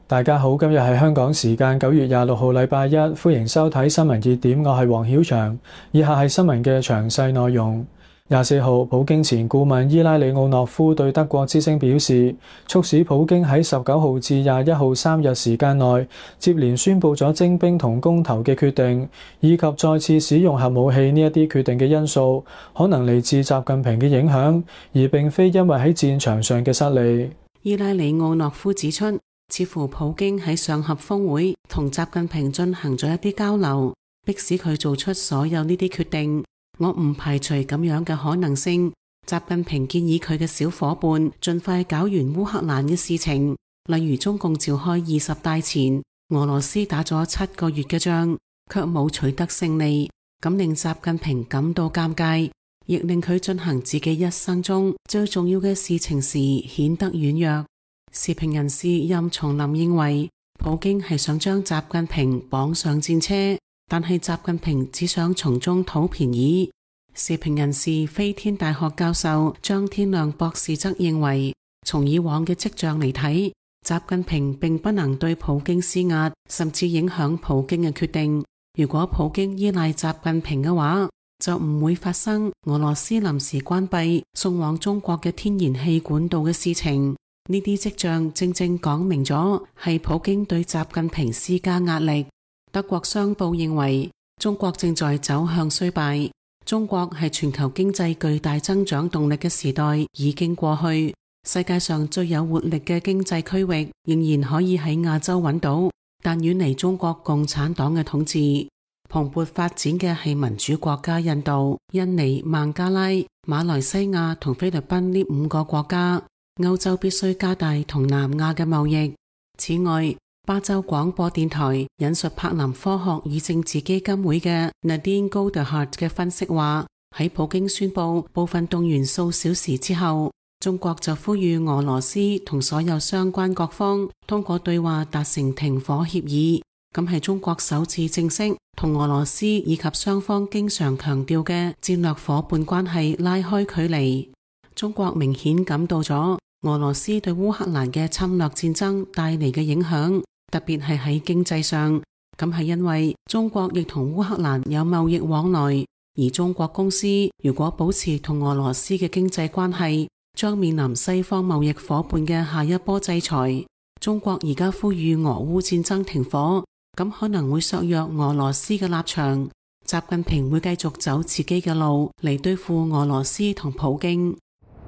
大家好，今日係香港時間9月26號禮拜一，歡迎收睇新聞熱點，我係黃曉翔。以下係新聞嘅詳細內容。24號，普京前顧問伊拉里奧諾夫對德國之聲表示，促使普京喺19號至21號3日時間內接連宣布咗徵兵同公投嘅決定，以及再次使用核武器呢一啲決定嘅因素，可能嚟自習近平嘅影響，而並非因為喺戰場上嘅失利。 伊拉里奧諾夫指出，似乎普京喺上合峰會同習近平進行咗一啲交流，迫使佢做出所有呢啲決定。我唔排除咁樣嘅可能性。習近平建議佢嘅小伙伴盡快搞完烏克蘭嘅事情，例如中共召開20大前，俄羅斯打咗7個月嘅仗，卻冇取得勝利，咁令習近平感到尷尬，亦令佢進行自己一生中最重要嘅事情時顯得軟弱。時評人士任松林認為，普京係想將習近平綁上戰車，但係習近平只想從中討便宜。時評人士飛天大學教授張天亮博士則認為，從以往嘅跡象嚟睇，習近平並不能對普京施壓，甚至影響普京嘅決定。如果普京依賴習近平嘅話，就唔會發生俄羅斯臨時關閉送往中國嘅天然氣管道嘅事情。呢啲跡象正正講明咗係普京對習近平施加壓力。德國商報認為，中國正在走向衰敗。中國係全球經濟巨大增長動力嘅時代已經過去，世界上最有活力嘅經濟區域仍然可以喺亞洲揾到，但遠離中國共產黨嘅統治。蓬勃發展嘅係民主國家印度、印尼、孟加拉、馬來西亞同菲律賓呢5個國家。歐洲必須加大同南亞嘅貿易。此外，巴州廣播電台引述柏林科學與政治基金會嘅 Nadine Goldhart 嘅分析話，喺普京宣布部分動員數小時之後，中國就呼籲俄羅斯同所有相關各方通過對話達成停火協議。咁係中國首次正式同俄羅斯以及雙方經常強調嘅戰略夥伴關係拉開距離。中國明顯感到咗俄羅斯對烏克蘭嘅侵略戰爭帶嚟嘅影響，特別係喺經濟上。咁係因為中國亦同烏克蘭有貿易往來，而中國公司如果保持同俄羅斯嘅經濟關係，將面臨西方貿易夥伴嘅下一波制裁。中國而家呼籲俄烏戰爭停火，咁可能會削弱俄羅斯嘅立場。習近平會繼續走自己嘅路嚟對付俄羅斯同普京。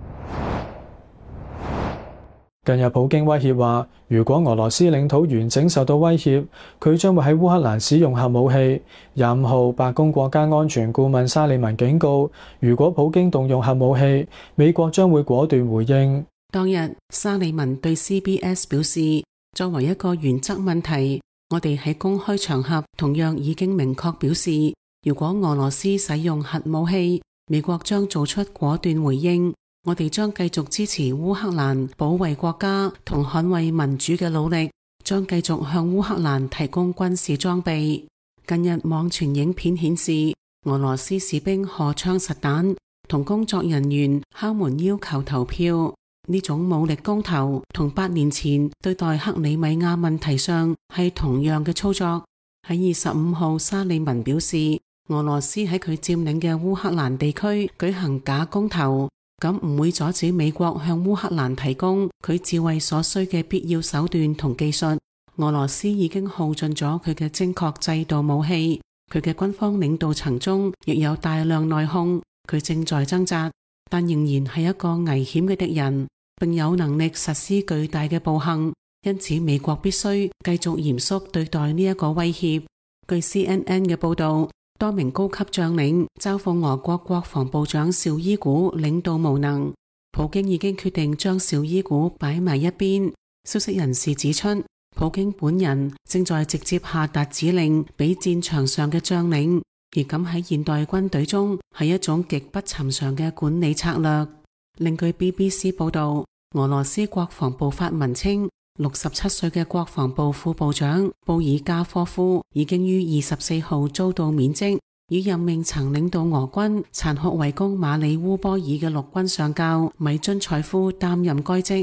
近日普京威脅話，如果俄羅斯領土完整受到威脅，佢將會喺烏克蘭使用核武器。25號，白宮國家安全顧問沙利文警告，如果普京動用核武器，美國將會果斷回應。 當日，沙利文對 CBS 表示，作為一個原則問題，我哋喺公開場合同樣已經明確表示，如果俄羅斯使用核武器，美國將做出果斷回應。我哋將繼續支持烏克蘭保衛國家同捍衛民主嘅努力，將繼續向烏克蘭提供軍事裝備。近日網傳影片顯示，俄羅斯士兵荷槍實彈同工作人員敲門要求投票。呢種武力公投同8年前對待克里米亞問題上係同樣嘅操作。喺25號，沙利文表示，俄羅斯喺佢佔領嘅烏克蘭地區舉行假公投，咁唔會阻止美國向烏克蘭提供佢自衛所需嘅必要手段同技術。俄羅斯已經耗盡咗佢嘅精確制導武器，佢嘅軍方領導層中亦有大量內訌，佢正在掙扎，但仍然係一個危險嘅敵人，並有能力實施巨大嘅暴行，因此美國必須繼續嚴肅對待呢一個威脅。據 CNN 嘅報道，多名高級將領嘲諷俄國國防部長紹伊古領導無能，普京已經決定將紹伊古擺埋一邊。消息人士指出，普京本人正在直接下達指令俾戰場上嘅將領，而咁喺現代軍隊中係一種極不尋常嘅管理策略。另據 BBC 報道，俄羅斯國防部發文稱，67歲嘅國防部副部長布爾加科夫已經於24號遭到免職，以任命曾領導俄軍殘酷圍攻馬里烏波爾嘅陸軍上校米津采夫擔任該職。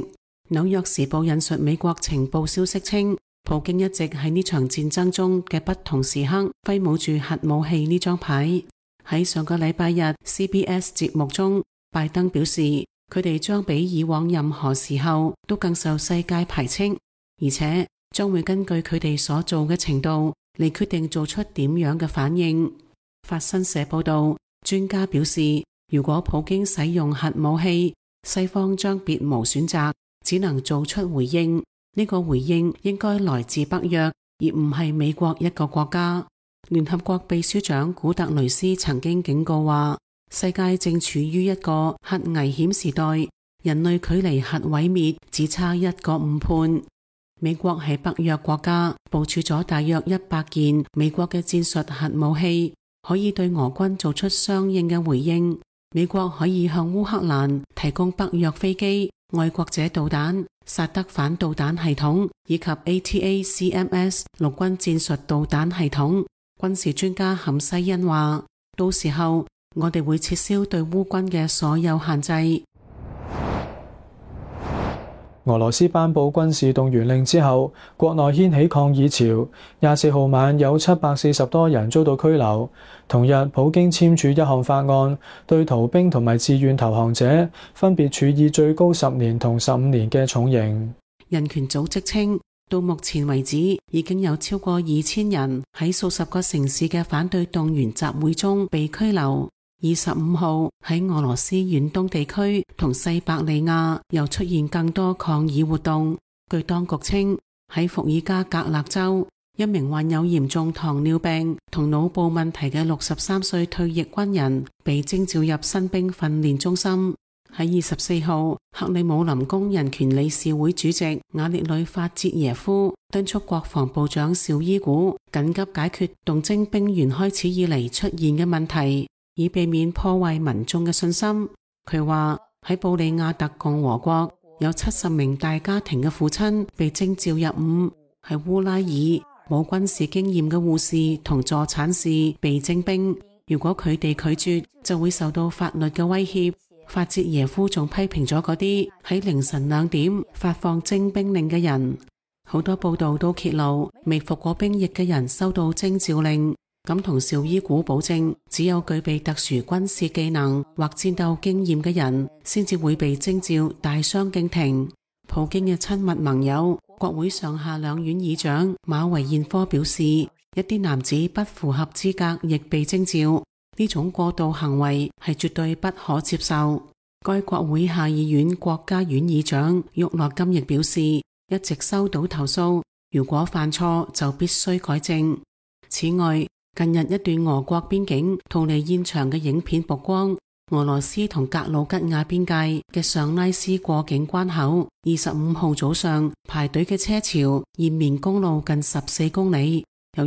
紐約時報引述美國情報消息稱，普京一直喺呢場戰爭中嘅不同時刻揮舞住核武器呢張牌。喺上個禮拜日 CBS 節目中，拜登表示佢哋將比以往任何時候都更受世界排斥，而且將會根據佢哋所做嘅程度嚟決定做出點樣嘅反應。法新社報道，專家表示，如果普京使用核武器，西方將別無選擇，只能做出回應。呢個回應應該來自北約，而唔係美國一個國家。聯合國秘書長古特雷斯曾經警告話，世界正處於一個核危險時代，人類距離核毀滅只差一個誤判。美國喺北約國家部署咗大約100件美國嘅戰術核武器，可以對俄軍做出相應嘅回應。美國可以向烏克蘭提供北約飛機、愛國者導彈、薩德反導彈系統以及 ATACMS 陸軍戰術導彈系統。軍事專家坎西恩話，到時候我哋會撤銷對烏軍嘅所有限制。 俄羅斯頒布軍事動員令之後，國內掀起抗議潮。24號晚有740多人遭到拘留。同日，普京簽署一項法案，對逃兵同埋自願投降者分別處以最高10年同15年嘅重刑。 人權組織稱，到目前為止，已經有超過2000人喺數十個城市嘅反對動員集會中被拘留。25號喺俄羅斯遠東地區同西伯利亞又出現更多抗議活動。據當局稱，喺伏爾加格勒州，一名患有嚴重糖尿病同腦部問題嘅63歲退役軍人被徵召入新兵訓練中心。喺24號，克里姆林宮人權理事會主席瓦列里法捷耶夫敦促國防部長紹伊古緊急解決動徵兵員開始以嚟出現嘅問題，以避免破壞民眾嘅信心。佢話喺布里亞特共和國有70名大家庭嘅父親被徵召入伍，喺烏拉爾冇軍事經驗嘅護士同助產士被徵兵，如果佢哋拒絕就會受到法律嘅威脅。法捷耶夫仲批評咗嗰啲喺凌晨2點發放徵兵令嘅人。好多報道都揭露未服過兵役嘅人收到徵召令，咁同紹伊古保證，只有具備特殊軍事技能或戰鬥經驗嘅人先至會被徵召大相徑庭。普京嘅親密盟友國會上下兩院議長馬維彥科表示，一啲男子不符合資格亦被徵召，呢種過度行為係絕對不可接受。該國會下議院國家院議長沃洛金亦表示，一直收到投訴，如果犯錯就必須改正。此外，近日一段俄國邊境逃離現場嘅影片曝光，俄羅斯同格魯吉亞邊界嘅上拉斯過境關口，25號早上排隊嘅車潮延綿公路近14公里，有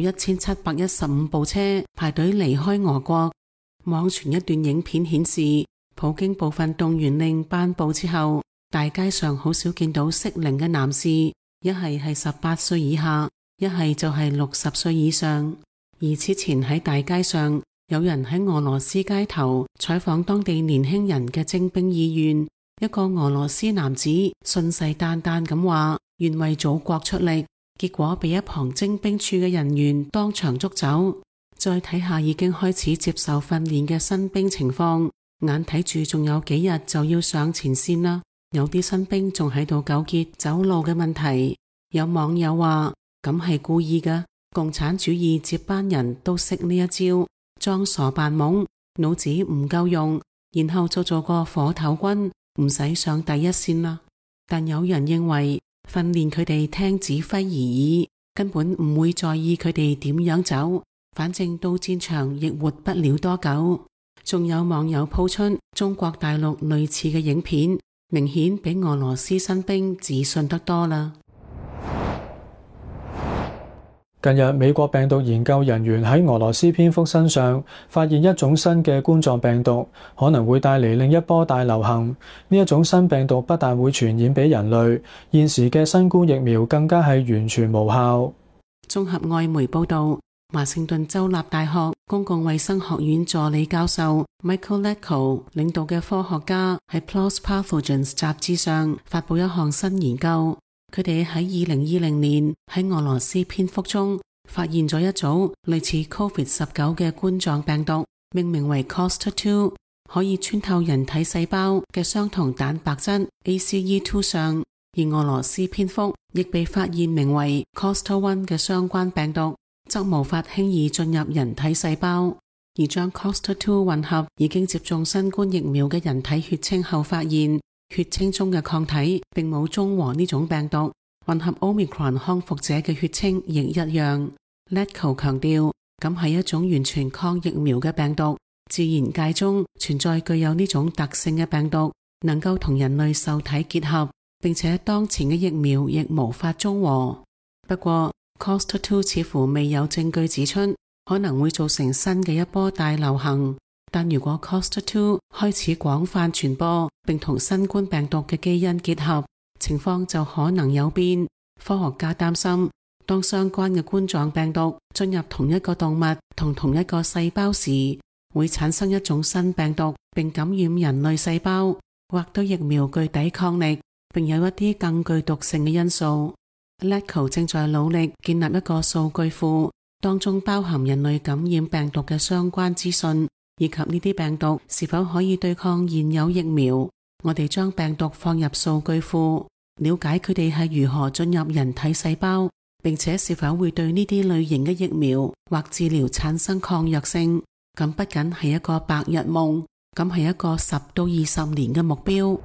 1715部車排隊離開俄國。網傳一段影片顯示，普京部分動員令頒布之後，大街上好少見到適齡嘅男士，一係18歲以下，一係就係60歲以上。而此前喺大街上，有人喺俄羅斯街頭採訪當地年輕人嘅徵兵意願，一個俄羅斯男子信誓旦旦咁話願為祖國出力，結果被一旁徵兵處嘅人員當場捉走。再睇下已經開始接受訓練嘅新兵情況，眼睇住仲有幾日就要上前線啦。有啲新兵仲喺度糾結走路嘅問題。有網友話咁係故意㗎，共產主義接班人都識呢一招，裝傻扮懵，腦子唔夠用，然後就做個火頭軍，唔使上第一線啦。但有人認為訓練佢哋聽指揮而已，根本唔會在意佢哋點樣走，反正到戰場亦活不了多久。仲有網友鋪出中國大陸類似嘅影片，明顯比俄羅斯新兵自信得多啦。 近日，美國病毒研究人員喺俄羅斯蝙蝠身上發現一種新嘅冠狀病毒，可能會帶嚟另一波大流行。呢一種新病毒不但會傳染俾人類，現時嘅新冠疫苗更加係完全無效。 綜合外媒報道， 華盛頓州立大學公共衛生學院助理教授 Michael Latko 領導嘅科學家喺 PLOS Pathogens 雜誌上發佈一項新研究。佢哋喺2020年喺俄羅斯蝙蝠中發現咗一組類似 COVID-19 嘅冠狀病毒，命名為 COST2， 可以穿透人體細胞嘅相同蛋白質 ACE2 上。而俄羅斯蝙蝠亦被發現名為 COST1 嘅相關病毒，則無法輕易進入人體細胞。而將 COST2 混合已經接種新冠疫苗嘅人體血清後，發現血清中嘅抗體並冇中和呢種病毒，混合 Omicron 康復者嘅血清亦一樣。Latko 強調，咁係一種完全抗疫苗嘅病毒，自然界中存在具有呢種特性嘅病毒，能夠同人類受體結合，並且當前嘅疫苗亦無法中和。不過 COST2 似乎未有證據指出可能會造成新嘅一波大流行，但如果 COST2 開始廣泛傳播並同新冠病毒嘅基因結合，情況就可能有變。科學家擔心，當相關嘅冠狀病毒進入同一個動物同同一個細胞時，會產生一種新病毒並感染人類細胞，或對疫苗具抵抗力，並有一啲更具毒性嘅因素。Latko 正在努力建立一個數據庫，當中包含人類感染病毒嘅相關資訊，以及呢啲病毒是否可以對抗現有疫苗。我哋將病毒放入數據庫，了解佢哋係如何進入人體細胞，並且是否會對呢啲類型嘅疫苗或治療產生抗藥性。咁不僅係一個白日夢，咁係一個10到20年嘅目標。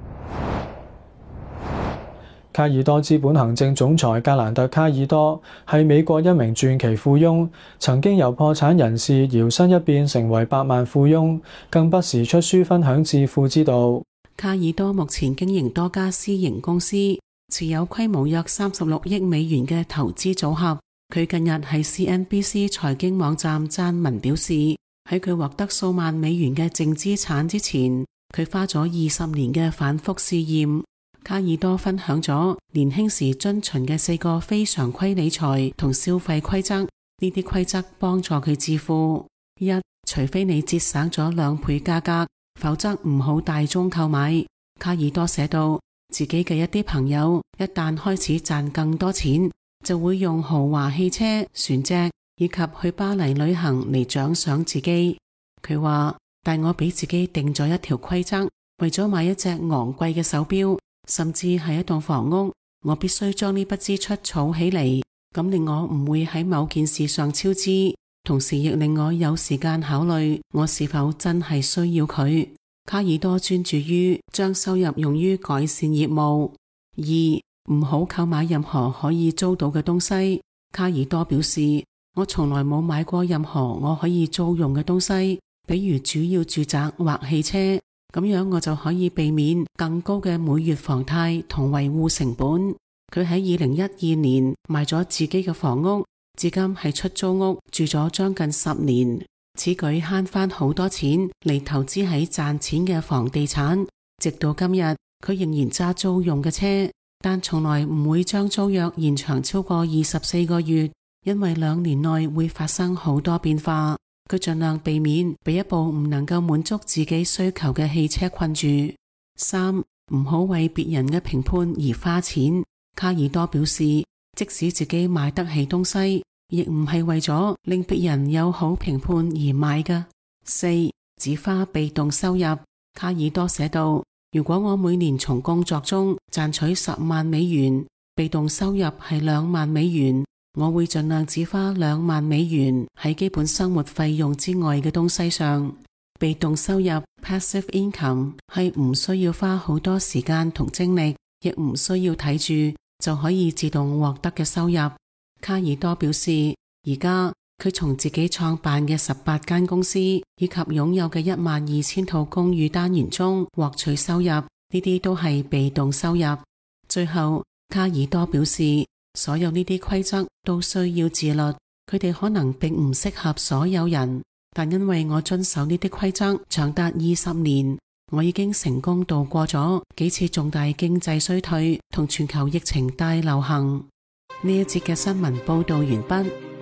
卡爾多資本行政總裁格蘭特·卡爾多係美國一名傳奇富翁，曾經由破產人士搖身一變成為百萬富翁，更不時出書分享致富之道。 卡爾多目前經營多家私營公司，持有規模約36億美元嘅投資組合。佢近日喺 CNBC 財經網站撰文表示，喺佢獲得數萬美元嘅淨資產之前，佢花咗20年嘅反覆試驗。卡爾多分享咗年輕時遵循嘅4個非常規理財同消費規則，呢啲規則幫助佢致富。1. 除非你節省咗2倍價格，否則唔好大宗購買。卡爾多寫道，自己嘅一啲朋友一旦開始賺更多錢，就會用豪華汽車、船隻以及去巴黎旅行嚟獎賞自己。佢話，但我俾自己定咗一條規則，為咗買一隻昂貴嘅手錶，甚至係一棟房屋，我必須將呢筆支出儲起嚟，咁令我唔會喺某件事上超支，同時亦令我有時間考慮我是否真係需要佢。卡爾多專注於將收入用於改善業務。2. 唔好購買任何可以租到嘅東西。卡爾多表示，我從來冇買過任何我可以租用嘅東西，比如主要住宅或汽車，咁樣我就可以避免更高嘅每月房貸同維護成本。佢喺2012年賣咗自己嘅房屋，至今喺出租屋住咗將近10年。此舉慳翻好多錢嚟投資喺賺錢嘅房地產。直到今日，佢仍然揸租用嘅車，但從來唔會將租約延長超過24個月，因為2年內會發生好多變化。佢盡量避免被一部唔能夠滿足自己需求嘅汽車困住。3. 唔好為別人嘅評判而花錢。卡爾多表示，即使自己買得起東西，亦唔係為咗令別人有好評判而買㗎。4. 只花被動收入。卡爾多寫道，如果我每年從工作中賺取10萬美元，被動收入係2萬美元，我會盡量只花2萬美元喺基本生活費用之外嘅東西上。被動收入 （passive income） 係唔需要花好多時間同精力，亦唔需要睇住就可以自動獲得嘅收入。卡爾多表示，而家佢從自己創辦嘅18間公司以及擁有嘅12000套公寓單元中獲取收入，呢啲都係被動收入。最後，卡爾多表示，所有呢啲規則都需要自律，佢哋可能並唔適合所有人，但因為我遵守呢啲規則長達20年，我已經成功度過咗幾次重大經濟衰退同全球疫情大流行。呢一節嘅新聞報道完畢。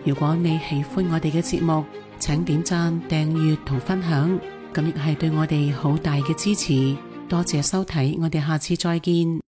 如果你喜歡我哋嘅節目，請點讚、訂閱同分享，咁亦係對我哋好大嘅支持。多謝收睇，我哋下次再見。